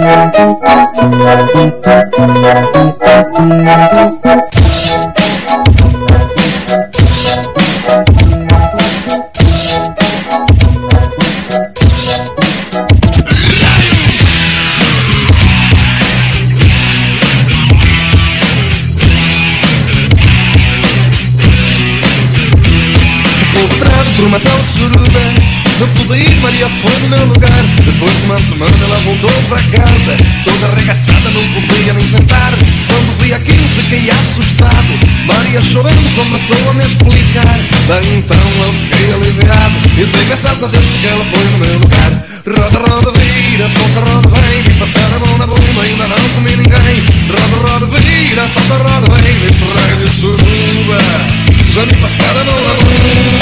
Uma tal suruba, não pude ir, Maria foi no meu lugar. Depois de uma semana ela voltou para casa, toda arregaçada, não podia nem sentar. Quando vi aquilo fiquei assustado, Maria chorando começou a me explicar. Daí então eu fiquei aliviado e dei graças a Deus que ela foi no meu lugar. Roda, roda, vira, solta, roda, vem, me passar a mão na bunda, ainda não comi ninguém. Roda, roda, vira, solta, roda, vem, neste raio de suruba, já me passaram a mão na bunda.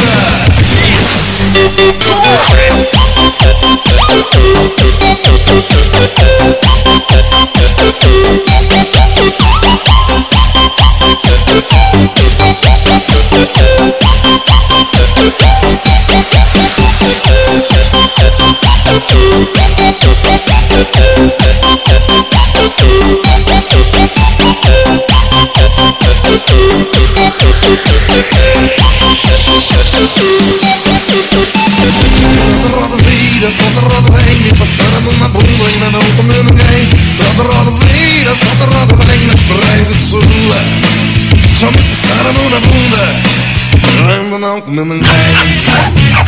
Solta, roda, vem, me passaram a mão na bunda, ainda não comeu ninguém. Roda, roda, vira, solta, roda, vem, neste raio de suruba, já me passaram a mão na bunda, ainda não comeu ninguém.